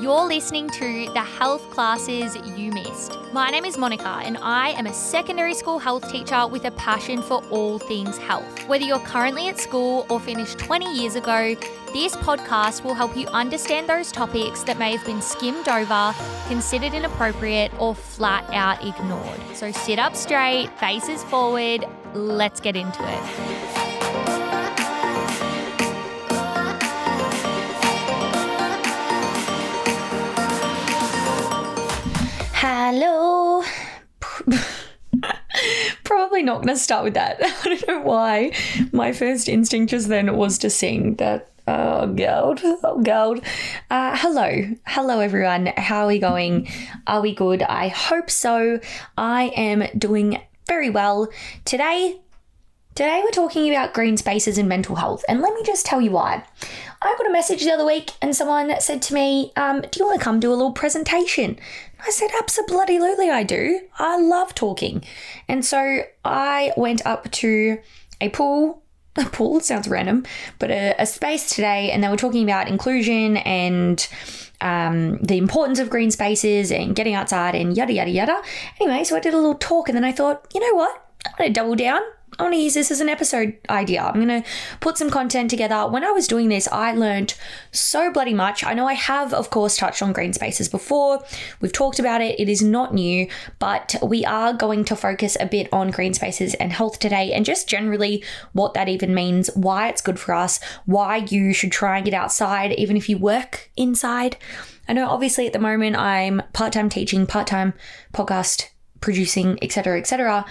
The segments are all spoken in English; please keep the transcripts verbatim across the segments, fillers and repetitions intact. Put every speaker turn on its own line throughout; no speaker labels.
You're listening to the health classes you missed. My name is Monica and I am a secondary school health teacher with a passion for all things health. Whether you're currently at school or finished twenty years ago, this podcast will help you understand those topics that may have been skimmed over, considered inappropriate, or flat out ignored. So sit up straight, faces forward, let's get into it. Hello. Probably not going to start with that. I don't know why. My first instinct just then was to sing that. Oh, God. Oh, God. Uh, hello. Hello, everyone. How are we going? Are we good? I hope so. I am doing very well. Today, today we're talking about green spaces and mental health. And let me just tell you why. I got a message the other week and someone said to me, um, do you want to come do a little presentation? I said, absolutely I do. I love talking. And so I went up to a pool, a pool sounds random, but a, a space today, and they were talking about inclusion and um, the importance of green spaces and getting outside and yada, yada, yada. Anyway, so I did a little talk and then I thought, you know what? I'm going to double down. I want to use this as an episode idea. I'm going to put some content together. When I was doing this, I learned so bloody much. I know I have, of course, touched on green spaces before. We've talked about it. It is not new, but we are going to focus a bit on green spaces and health today and just generally what that even means, why it's good for us, why you should try and get outside, even if you work inside. I know obviously at the moment I'm part-time teaching, part-time podcast producing, et cetera, et cetera.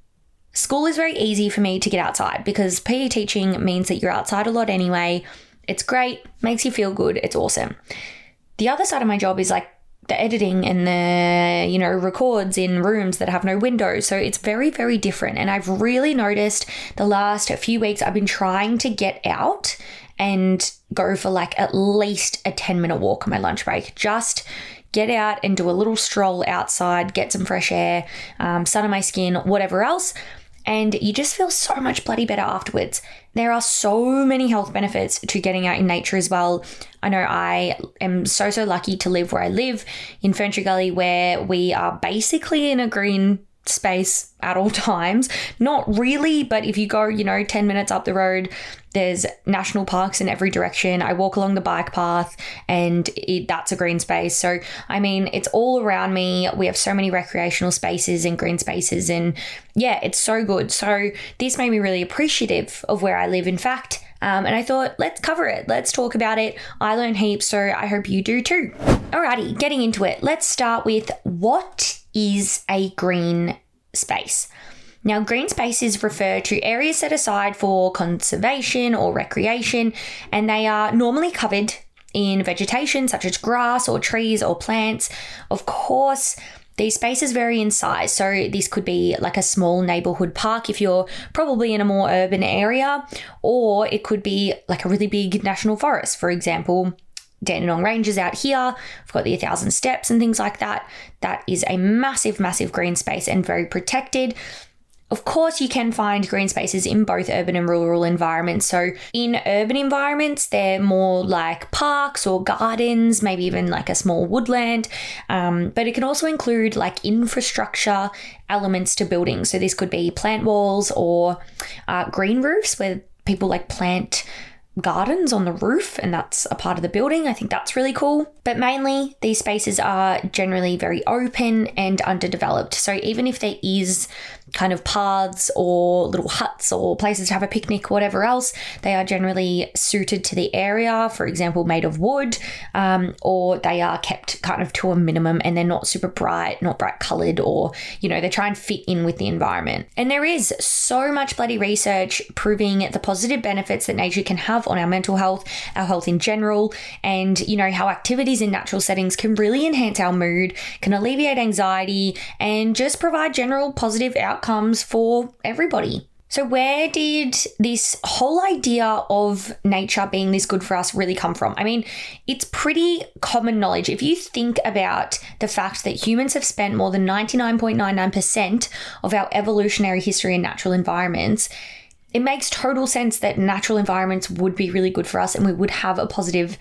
School is very easy for me to get outside because P E teaching means that you're outside a lot anyway. It's great, makes you feel good, it's awesome. The other side of my job is like the editing and the, you know, records in rooms that have no windows. So it's very, very different. And I've really noticed the last few weeks I've been trying to get out and go for like at least a ten minute walk on my lunch break. Just get out and do a little stroll outside, get some fresh air, um, sun on my skin, whatever else. And you just feel so much bloody better afterwards. There are so many health benefits to getting out in nature as well. I know I am so, so lucky to live where I live in Ferntree Gully, where we are basically in a green space at all times. Not really, but if you go, you know, ten minutes up the road, there's national parks in every direction. I walk along the bike path and it, that's a green space. So, I mean, it's all around me. We have so many recreational spaces and green spaces and yeah, it's so good. So this made me really appreciative of where I live. In fact, Um, and I thought, let's cover it. Let's talk about it. I learned heaps, so I hope you do too. Alrighty, getting into it. Let's start with what is a green space? Now, green spaces refer to areas set aside for conservation or recreation, and they are normally covered in vegetation such as grass or trees or plants. Of course, these spaces vary in size, so this could be like a small neighborhood park if you're probably in a more urban area, or it could be like a really big national forest. For example, Dandenong Ranges out here, we've got the one thousand Steps and things like that. That is a massive, massive green space and very protected. Of course, you can find green spaces in both urban and rural environments. So in urban environments, they're more like parks or gardens, maybe even like a small woodland. Um, but it can also include like infrastructure elements to buildings. So this could be plant walls or uh, green roofs where people like plant gardens on the roof, and that's a part of the building. I think that's really cool. But mainly these spaces are generally very open and underdeveloped. So even if there is kind of paths or little huts or places to have a picnic, whatever else, they are generally suited to the area, for example, made of wood, um, or they are kept kind of to a minimum and they're not super bright, not bright colored, or, you know, they try and fit in with the environment. And there is so much bloody research proving the positive benefits that nature can have on our mental health, our health in general, and, you know, how activities in natural settings can really enhance our mood, can alleviate anxiety, and just provide general positive outcomes outcomes for everybody. So where did this whole idea of nature being this good for us really come from? I mean, it's pretty common knowledge. If you think about the fact that humans have spent more than ninety-nine point nine nine percent of our evolutionary history in natural environments, it makes total sense that natural environments would be really good for us and we would have a positive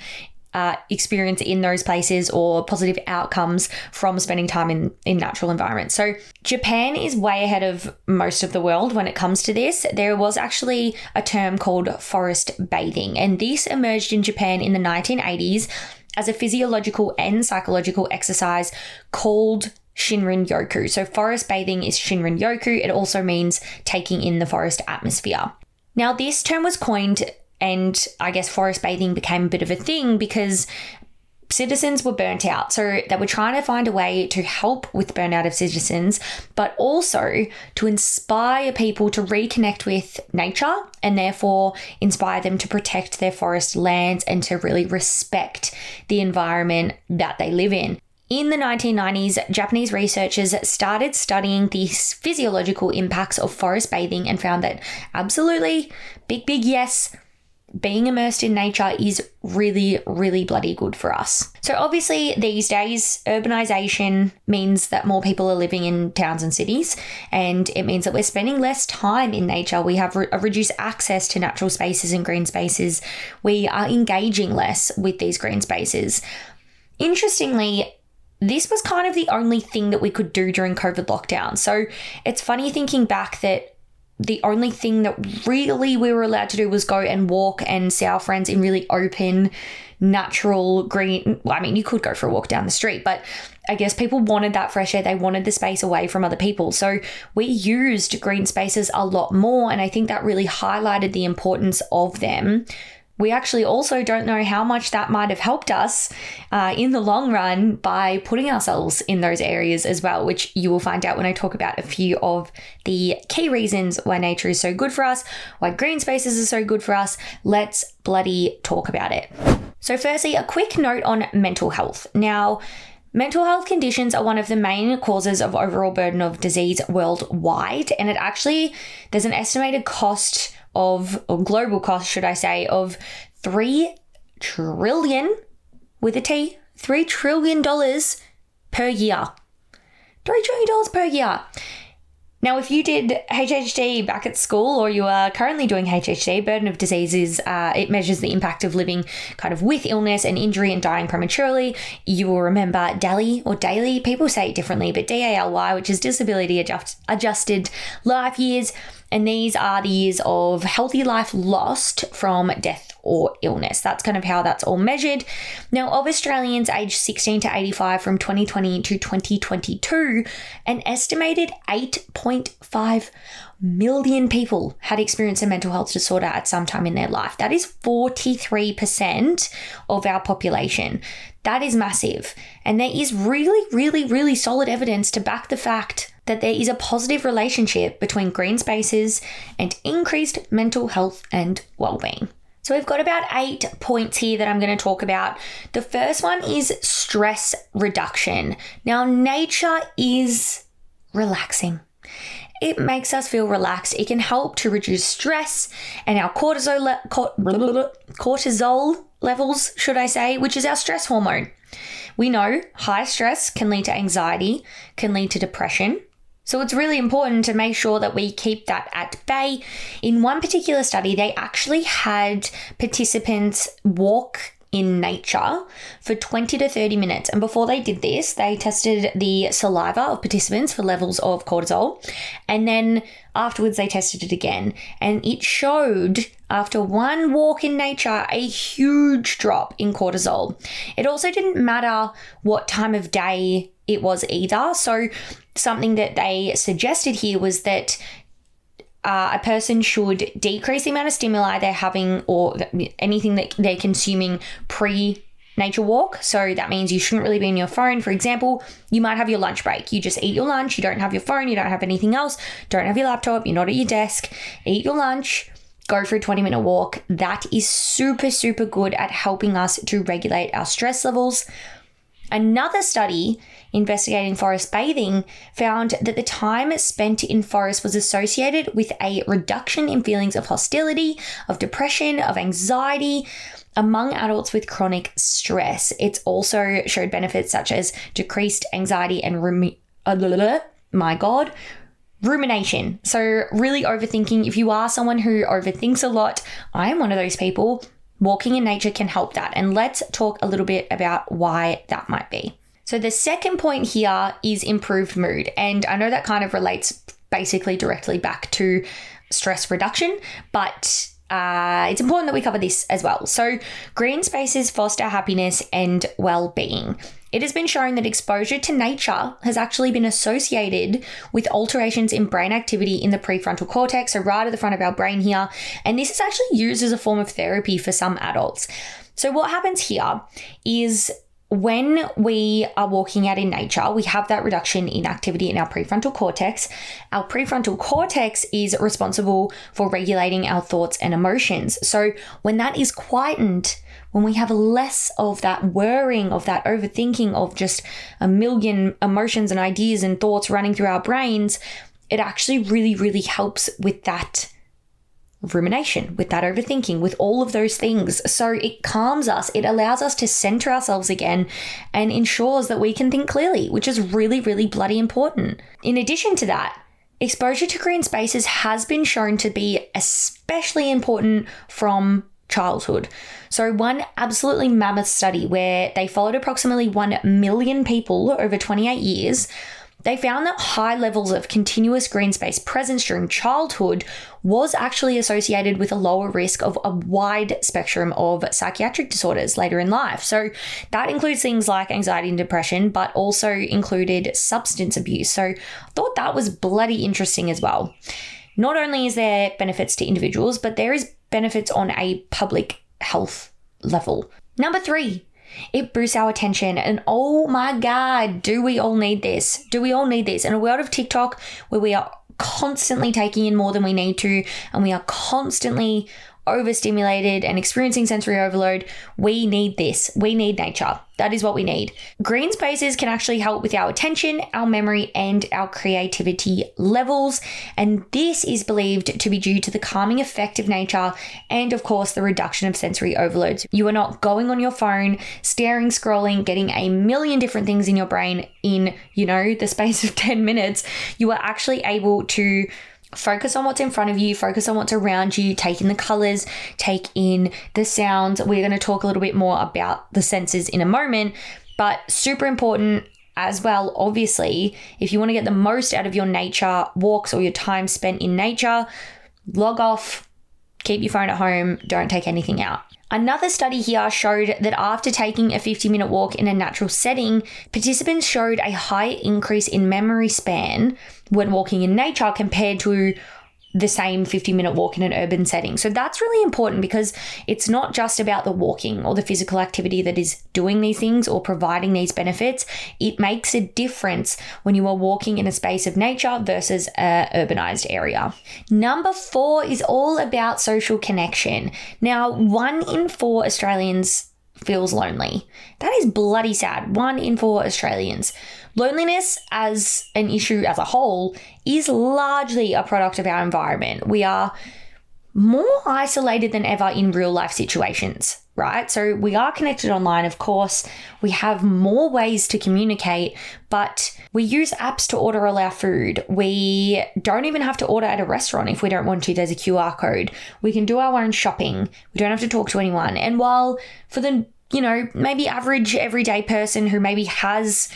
uh, experience in those places or positive outcomes from spending time in, in natural environments. So Japan is way ahead of most of the world when it comes to this. There was actually a term called forest bathing, and this emerged in Japan in the nineteen eighties as a physiological and psychological exercise called Shinrin-yoku. So forest bathing is Shinrin-yoku. It also means taking in the forest atmosphere. Now, this term was coined, and I guess forest bathing became a bit of a thing because citizens were burnt out. So they were trying to find a way to help with burnout of citizens, but also to inspire people to reconnect with nature and therefore inspire them to protect their forest lands and to really respect the environment that they live in. In the nineteen nineties, Japanese researchers started studying the physiological impacts of forest bathing and found that absolutely, big, big yes, being immersed in nature is really, really bloody good for us. So obviously these days, urbanization means that more people are living in towns and cities, and it means that we're spending less time in nature. We have re- a reduced access to natural spaces and green spaces. We are engaging less with these green spaces. Interestingly, this was kind of the only thing that we could do during COVID lockdown. So it's funny thinking back that the only thing that really we were allowed to do was go and walk and see our friends in really open, natural, green. Well, I mean, you could go for a walk down the street, but I guess people wanted that fresh air. They wanted the space away from other people. So we used green spaces a lot more. And I think that really highlighted the importance of them. We actually also don't know how much that might have helped us uh, in the long run by putting ourselves in those areas as well, which you will find out when I talk about a few of the key reasons why nature is so good for us, why green spaces are so good for us. Let's bloody talk about it. So firstly, a quick note on mental health. Now, mental health conditions are one of the main causes of overall burden of disease worldwide, and it actually, there's an estimated cost of, or global cost, should I say, of three trillion, with a T, three trillion dollars per year. three trillion dollars per year. Now, if you did H H D back at school, or you are currently doing H H D, burden of disease is, uh, it measures the impact of living kind of with illness and injury and dying prematurely. You will remember D A L Y or daily, people say it differently, but D A L Y, which is disability adjust, adjusted life years. And these are the years of healthy life lost from death or illness. That's kind of how that's all measured. Now, of Australians aged sixteen to eighty-five from twenty twenty to twenty twenty-two, an estimated eight point five million people had experienced a mental health disorder at some time in their life. That is forty-three percent of our population. That is massive. And there is really, really, really solid evidence to back the fact that there is a positive relationship between green spaces and increased mental health and well-being. So we've got about eight points here that I'm going to talk about. The first one is stress reduction. Now, nature is relaxing. It makes us feel relaxed. It can help to reduce stress and our cortisol, le- cortisol levels, should I say, which is our stress hormone. We know high stress can lead to anxiety, can lead to depression. So it's really important to make sure that we keep that at bay. In one particular study, they actually had participants walk in nature for twenty to thirty minutes. And before they did this, they tested the saliva of participants for levels of cortisol. And then afterwards, they tested it again. And it showed, after one walk in nature, a huge drop in cortisol. It also didn't matter what time of day it was either. So something that they suggested here was that uh, a person should decrease the amount of stimuli they're having or anything that they're consuming pre-nature walk. So that means you shouldn't really be on your phone. For example, you might have your lunch break. You just eat your lunch. You don't have your phone. You don't have anything else. Don't have your laptop. You're not at your desk. Eat your lunch. Go for a twenty minute walk. That is super, super good at helping us to regulate our stress levels. Another study investigating forest bathing found that the time spent in forest was associated with a reduction in feelings of hostility, of depression, of anxiety among adults with chronic stress. It's also showed benefits such as decreased anxiety and rumi- uh, my God, rumination. So really overthinking. If you are someone who overthinks a lot, I am one of those people. walking in nature can help that. And let's talk a little bit about why that might be. So the second point here is improved mood. And I know that kind of relates basically directly back to stress reduction, but uh, it's important that we cover this as well. So green spaces foster happiness and well-being. It has been shown that exposure to nature has actually been associated with alterations in brain activity in the prefrontal cortex, so right at the front of our brain here. And this is actually used as a form of therapy for some adults. So what happens here is when we are walking out in nature, we have that reduction in activity in our prefrontal cortex. Our prefrontal cortex is responsible for regulating our thoughts and emotions. So when that is quietened, when we have less of that worrying, of that overthinking, of just a million emotions and ideas and thoughts running through our brains, it actually really, really helps with that rumination, with that overthinking, with all of those things. So it calms us, it allows us to center ourselves again and ensures that we can think clearly, which is really, really bloody important. In addition to that, exposure to green spaces has been shown to be especially important from childhood. So one absolutely mammoth study where they followed approximately one million people over twenty-eight years, they found that high levels of continuous green space presence during childhood was actually associated with a lower risk of a wide spectrum of psychiatric disorders later in life. So that includes things like anxiety and depression, but also included substance abuse. So I thought that was bloody interesting as well. Not only is there benefits to individuals, but there is benefits on a public health level. Number three, it boosts our attention. And oh my God, do we all need this? Do we all need this? In a world of TikTok where we are constantly taking in more than we need to, and we are constantly overstimulated and experiencing sensory overload, we need this. We need nature. That is what we need. Green spaces can actually help with our attention, our memory, and our creativity levels. And this is believed to be due to the calming effect of nature and, of course, the reduction of sensory overloads. You are not going on your phone, staring, scrolling, getting a million different things in your brain in, you know, the space of ten minutes. You are actually able to focus on what's in front of you, focus on what's around you, take in the colors, take in the sounds. We're going to talk a little bit more about the senses in a moment, but super important as well, obviously, if you want to get the most out of your nature walks or your time spent in nature, log off, keep your phone at home, don't take anything out. Another study here showed that after taking a fifty minute walk in a natural setting, participants showed a high increase in memory span when walking in nature compared to the same fifty minute walk in an urban setting. So that's really important because it's not just about the walking or the physical activity that is doing these things or providing these benefits. It makes a difference when you are walking in a space of nature versus an urbanized area. Number four is all about social connection. Now, one in four Australians feels lonely. That is bloody sad. One in four Australians. Loneliness as an issue as a whole is largely a product of our environment. We are more isolated than ever in real life situations, right? So we are connected online, of course. We have more ways to communicate, but we use apps to order all our food. We don't even have to order at a restaurant if we don't want to. There's a Q R code. We can do our own shopping. We don't have to talk to anyone. And while for the, you know, maybe average everyday person who maybe has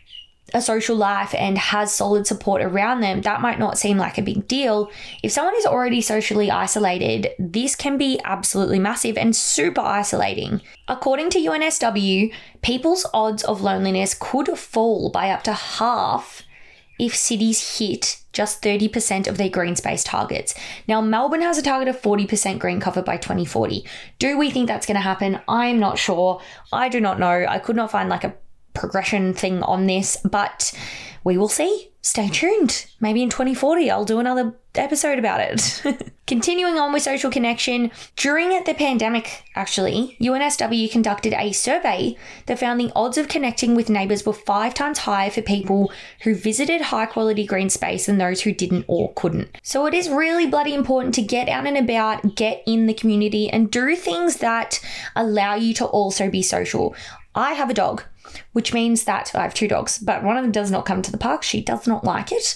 a social life and has solid support around them, that might not seem like a big deal. If someone is already socially isolated, this can be absolutely massive and super isolating. According to U N S W, people's odds of loneliness could fall by up to half if cities hit just thirty percent of their green space targets. Now, Melbourne has a target of forty percent green cover by twenty forty. Do we think that's going to happen? I'm not sure. I do not know. I could not find like a progression thing on this, but we will see. Stay tuned. Maybe in twenty forty, I'll do another episode about it. Continuing on with social connection, during the pandemic, actually, U N S W conducted a survey that found the odds of connecting with neighbours were five times higher for people who visited high quality green space than those who didn't or couldn't. So it is really bloody important to get out and about, get in the community, and do things that allow you to also be social. I have a dog, which means that I have two dogs, but one of them does not come to the park. She does not like it.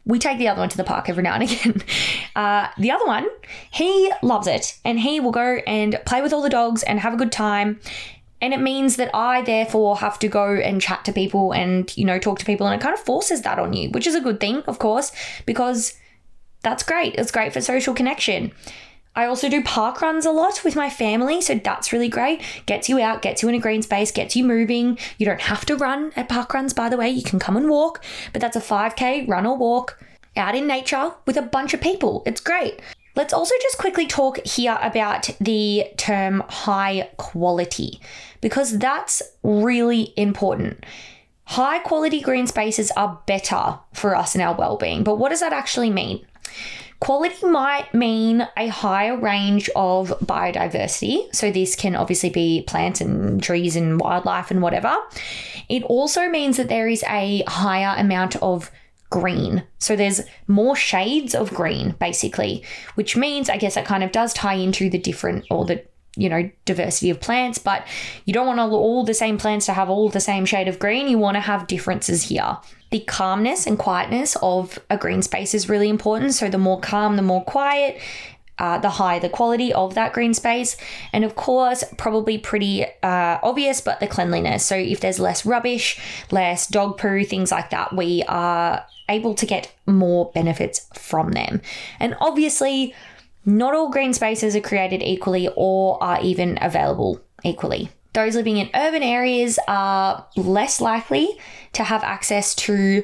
we take the other one to the park every now and again. Uh, the other one, he loves it, and he will go and play with all the dogs and have a good time. And it means that I therefore have to go and chat to people and, you know, talk to people, and it kind of forces that on you, which is a good thing, of course, because that's great. It's great for social connection. I also do park runs a lot with my family, so that's really great. Gets you out, gets you in a green space, gets you moving. You don't have to run at park runs, by the way. You can come and walk, but that's a five K run or walk out in nature with a bunch of people. It's great. Let's also just quickly talk here about the term high quality, because that's really important. High quality green spaces are better for us and our well-being, but what does that actually mean? Quality might mean a higher range of biodiversity. So this can obviously be plants and trees and wildlife and whatever. It also means that there is a higher amount of green. So there's more shades of green, basically, which means, I guess that kind of does tie into the different or the, you know, diversity of plants, but you don't want all, all the same plants to have all the same shade of green. You want to have differences here. The calmness and quietness of a green space is really important. So the more calm, the more quiet, uh, the higher the quality of that green space. And of course, probably pretty uh, obvious, but the cleanliness. So if there's less rubbish, less dog poo, things like that, we are able to get more benefits from them. And obviously, not all green spaces are created equally or are even available equally. Those living in urban areas are less likely to have access to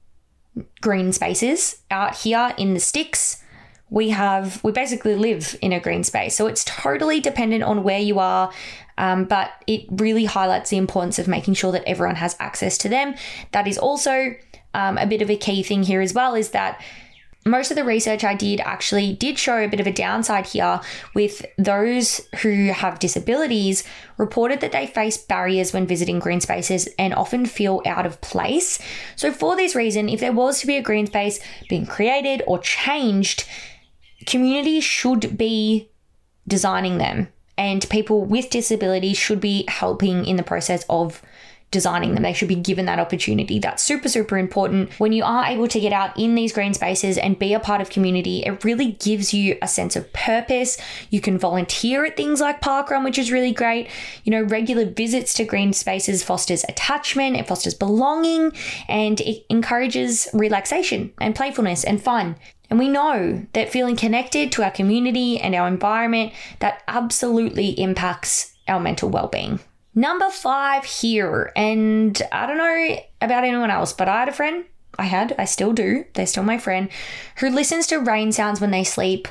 green spaces. Out here in the sticks, we have, we basically live in a green space. So it's totally dependent on where you are, um, but it really highlights the importance of making sure that everyone has access to them. That is also um, a bit of a key thing here as well, is that most of the research I did actually did show a bit of a downside here with those who have disabilities reported that they face barriers when visiting green spaces and often feel out of place. So for this reason, if there was to be a green space being created or changed, communities should be designing them, and people with disabilities should be helping in the process of designing them. They should be given that opportunity. That's super, super important. When you are able to get out in these green spaces and be a part of community, it really gives you a sense of purpose. You can volunteer at things like parkrun, which is really great. You know, regular visits to green spaces fosters attachment, it fosters belonging, and it encourages relaxation and playfulness and fun. And we know that feeling connected to our community and our environment, that absolutely impacts our mental well-being. Number five here, and I don't know about anyone else, but I had a friend, I had, I still do, they're still my friend, who listens to rain sounds when they sleep.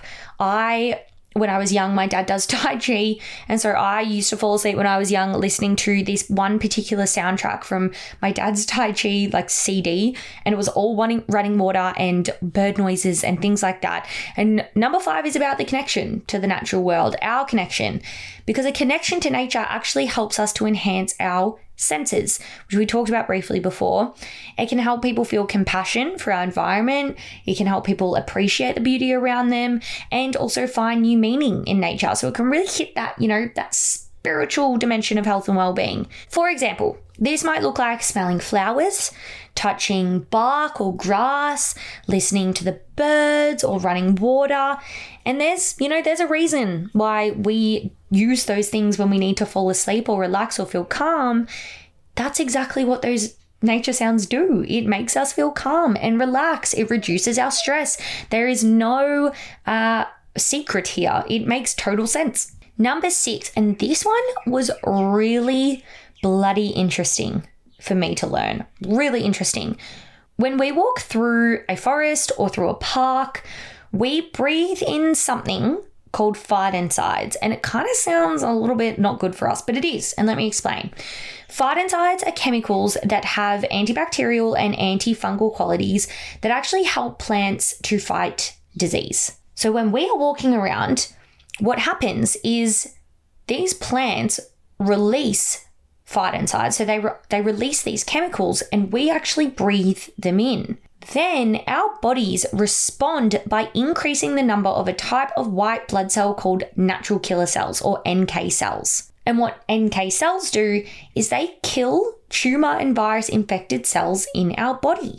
I, when I was young, my dad does Tai Chi, and so I used to fall asleep when I was young listening to this one particular soundtrack from my dad's Tai Chi like C D, and it was all running, running water and bird noises and things like that. And number five is about the connection to the natural world, our connection, because a connection to nature actually helps us to enhance our senses, which we talked about briefly before. It can help people feel compassion for our environment. It can help people appreciate the beauty around them and also find new meaning in nature. So it can really hit that, you know, that spiritual dimension of health and well-being. For example, this might look like smelling flowers, touching bark or grass, listening to the birds or running water. And there's, you know, there's a reason why we use those things when we need to fall asleep or relax or feel calm. That's exactly what those nature sounds do. It makes us feel calm and relax. It reduces our stress. There is no uh, secret here. It makes total sense. Number six, and this one was really bloody interesting for me to learn. Really interesting. When we walk through a forest or through a park, we breathe in something called phytoncides, and it kind of sounds a little bit not good for us, but it is, and let me explain. Phytoncides are chemicals that have antibacterial and antifungal qualities that actually help plants to fight disease. So when we are walking around, what happens is these plants release phytoncides, so they re- they release these chemicals, and we actually breathe them in. Then our bodies respond by increasing the number of a type of white blood cell called natural killer cells, or N K cells. And what N K cells do is they kill tumor and virus infected cells in our body,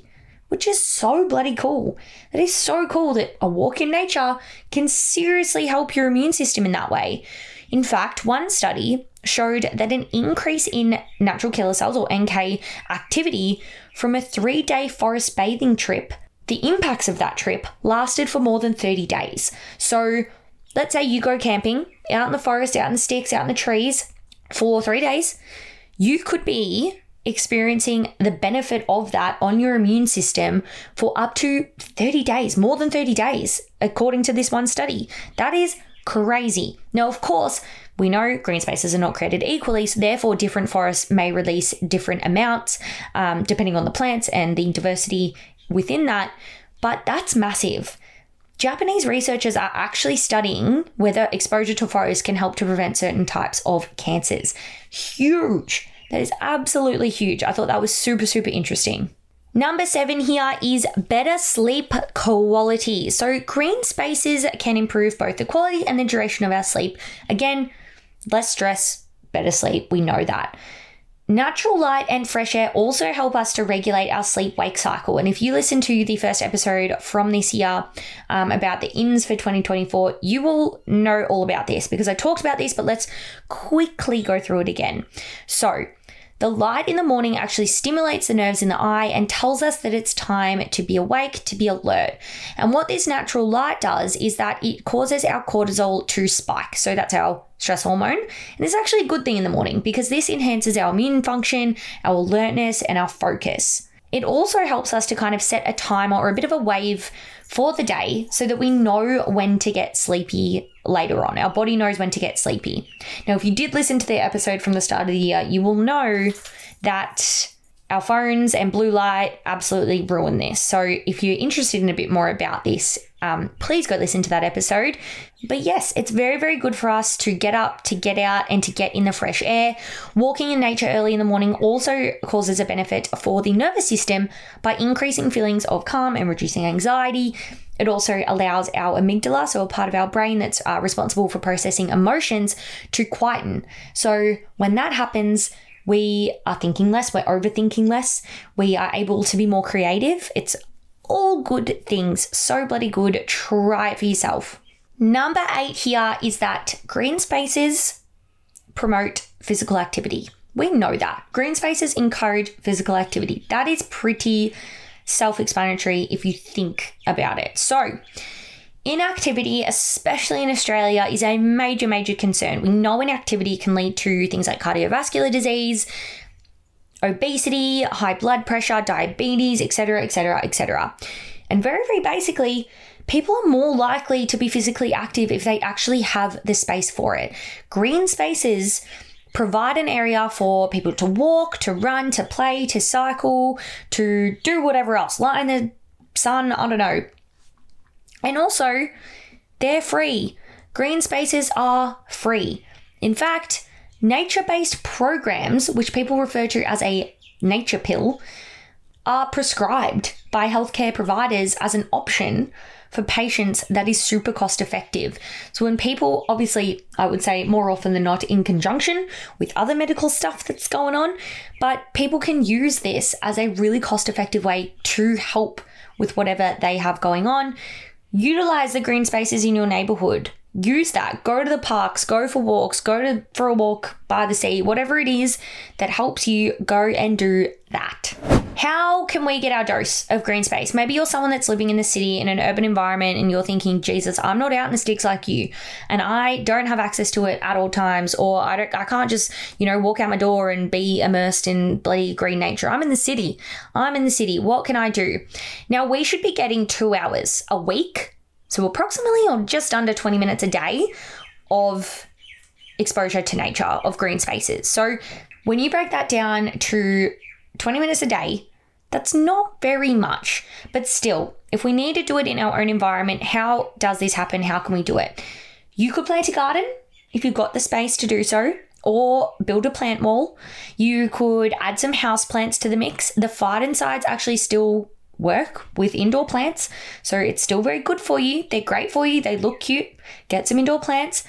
which is so bloody cool. That is so cool that a walk in nature can seriously help your immune system in that way. In fact, one study showed that an increase in natural killer cells or N K activity from a three-day forest bathing trip, the impacts of that trip lasted for more than thirty days. So let's say you go camping out in the forest, out in the sticks, out in the trees for three days. You could be experiencing the benefit of that on your immune system for up to thirty days, more than thirty days, according to this one study. That is crazy. Now, of course, we know green spaces are not created equally, so therefore different forests may release different amounts um, depending on the plants and the diversity within that, but that's massive. Japanese researchers are actually studying whether exposure to forests can help to prevent certain types of cancers. Huge. That is absolutely huge. I thought that was super, super interesting. Number seven here is better sleep quality. So green spaces can improve both the quality and the duration of our sleep. Again, less stress, better sleep. We know that. Natural light and fresh air also help us to regulate our sleep-wake cycle. And if you listen to the first episode from this year um, about the ins for twenty twenty-four, you will know all about this because I talked about this, but let's quickly go through it again. So the light in the morning actually stimulates the nerves in the eye and tells us that it's time to be awake, to be alert. And what this natural light does is that it causes our cortisol to spike. So that's our stress hormone. And it's actually a good thing in the morning because this enhances our immune function, our alertness, and our focus. It also helps us to kind of set a timer or a bit of a wave for the day so that we know when to get sleepy later on. Our body knows when to get sleepy. Now, if you did listen to the episode from the start of the year, you will know that our phones and blue light absolutely ruin this. So if you're interested in a bit more about this, um, please go listen to that episode. But yes, it's very, very good for us to get up, to get out and to get in the fresh air. Walking in nature early in the morning also causes a benefit for the nervous system by increasing feelings of calm and reducing anxiety. It also allows our amygdala, so a part of our brain that's uh, responsible for processing emotions, to quieten. So when that happens, we are thinking less, we're overthinking less, we are able to be more creative. It's all good things. So bloody good. Try it for yourself. Number eight here is that green spaces promote physical activity. We know that. Green spaces encourage physical activity. That is pretty self-explanatory if you think about it. So inactivity, especially in Australia, is a major, major concern. We know inactivity can lead to things like cardiovascular disease, obesity, high blood pressure, diabetes, et cetera, et cetera, et cetera. And very, very basically, people are more likely to be physically active if they actually have the space for it. Green spaces provide an area for people to walk, to run, to play, to cycle, to do whatever else, lie in the sun, I don't know. And also, they're free. Green spaces are free. In fact, nature-based programs, which people refer to as a nature pill, are prescribed by healthcare providers as an option for patients that is super cost effective. So when people, obviously, I would say more often than not in conjunction with other medical stuff that's going on, but people can use this as a really cost effective way to help with whatever they have going on. Utilize the green spaces in your neighborhood. Use that. Go to the parks, go for walks, go to for a walk by the sea, whatever it is that helps you, go and do that. How can we get our dose of green space? Maybe you're someone that's living in the city in an urban environment and you're thinking, Jesus, I'm not out in the sticks like you and I don't have access to it at all times, or I don't, I can't just, you know, walk out my door and be immersed in bloody green nature. I'm in the city. I'm in the city. What can I do? Now, we should be getting two hours a week, so approximately or just under twenty minutes a day of exposure to nature, of green spaces. So when you break that down to twenty minutes a day, that's not very much. But still, if we need to do it in our own environment, how does this happen? How can we do it? You could plant a garden if you've got the space to do so, or build a plant wall. You could add some house plants to the mix. The phytoncides actually still work with indoor plants, so it's still very good for you. They're great for you. They look cute. Get some indoor plants.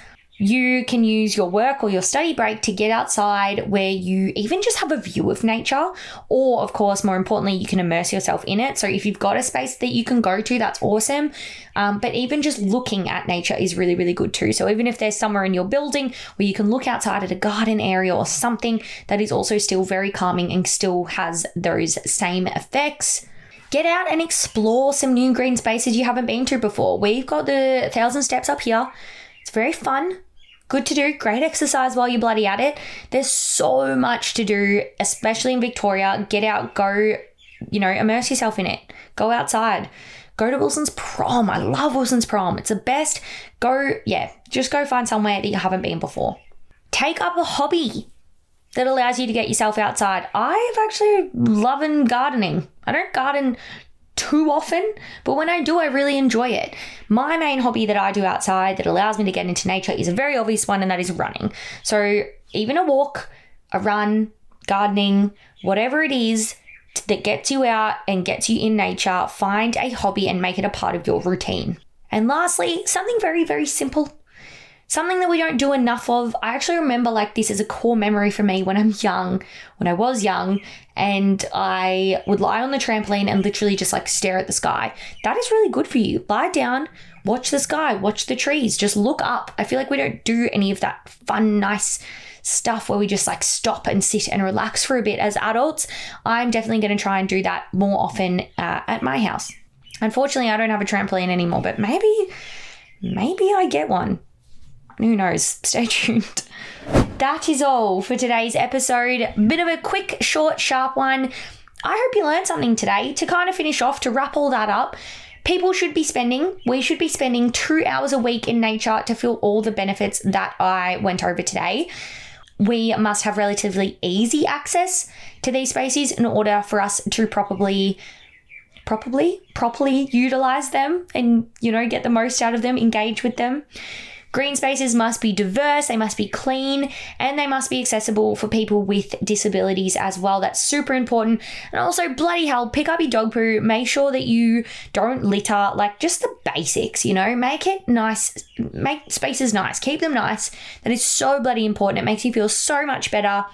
You can use your work or your study break to get outside where you even just have a view of nature, or of course, more importantly, you can immerse yourself in it. So if you've got a space that you can go to, that's awesome. Um, but even just looking at nature is really, really good too. So even if there's somewhere in your building where you can look outside at a garden area or something that is also still very calming and still has those same effects, get out and explore some new green spaces you haven't been to before. We've got the Thousand Steps up here. It's very fun, good to do, great exercise while you're bloody at it. There's so much to do, especially in Victoria. Get out, go, you know, immerse yourself in it. Go outside. Go to Wilson's Prom. I love Wilson's Prom. It's the best. Go, yeah, just go find somewhere that you haven't been before. Take up a hobby that allows you to get yourself outside. I've actually loving gardening. I don't garden too often, but when I do, I really enjoy it. My main hobby that I do outside that allows me to get into nature is a very obvious one, and that is running. So even a walk, a run, gardening, whatever it is that gets you out and gets you in nature, find a hobby and make it a part of your routine. And lastly, something very, very simple. Something that we don't do enough of. I actually remember like this as a core memory for me when I'm young, when I was young, and I would lie on the trampoline and literally just like stare at the sky. That is really good for you. Lie down, watch the sky, watch the trees, just look up. I feel like we don't do any of that fun, nice stuff where we just like stop and sit and relax for a bit as adults. I'm definitely going to try and do that more often uh, at my house. Unfortunately, I don't have a trampoline anymore, but maybe, maybe I get one. Who knows? Stay tuned. That is all for today's episode. Bit of a quick, short, sharp one. I hope you learned something today. To kind of finish off, to wrap all that up, people should be spending, we should be spending two hours a week in nature to feel all the benefits that I went over today. We must have relatively easy access to these spaces in order for us to properly properly, properly utilize them and, you know, get the most out of them, engage with them. Green spaces must be diverse, they must be clean, and they must be accessible for people with disabilities as well. That's super important. And also, bloody hell, pick up your dog poo. Make sure that you don't litter, like just the basics, you know. Make it nice, make spaces nice, keep them nice. That is so bloody important. It makes you feel so much better.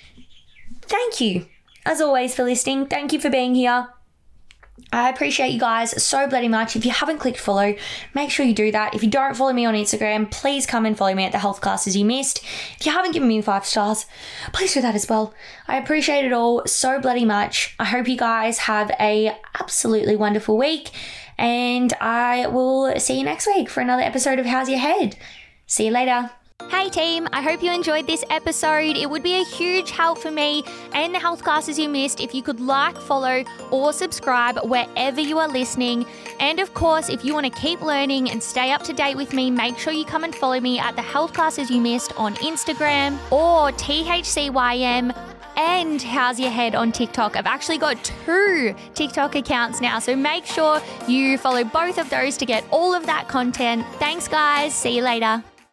Thank you, as always, for listening. Thank you for being here. I appreciate you guys so bloody much. If you haven't clicked follow, make sure you do that. If you don't follow me on Instagram, please come and follow me at the Health Classes You Missed. If you haven't given me five stars, please do that as well. I appreciate it all so bloody much. I hope you guys have a absolutely wonderful week, and I will see you next week for another episode of How's Your Head. See you later.
Hey team, I hope you enjoyed this episode. It would be a huge help for me and the Health Classes You Missed if you could like, follow, or subscribe wherever you are listening. And of course, if you want to keep learning and stay up to date with me, make sure you come and follow me at the Health Classes You Missed on Instagram or T H C Y M and How's Your Head on TikTok. I've actually got two TikTok accounts now, so make sure you follow both of those to get all of that content. Thanks guys, see you later.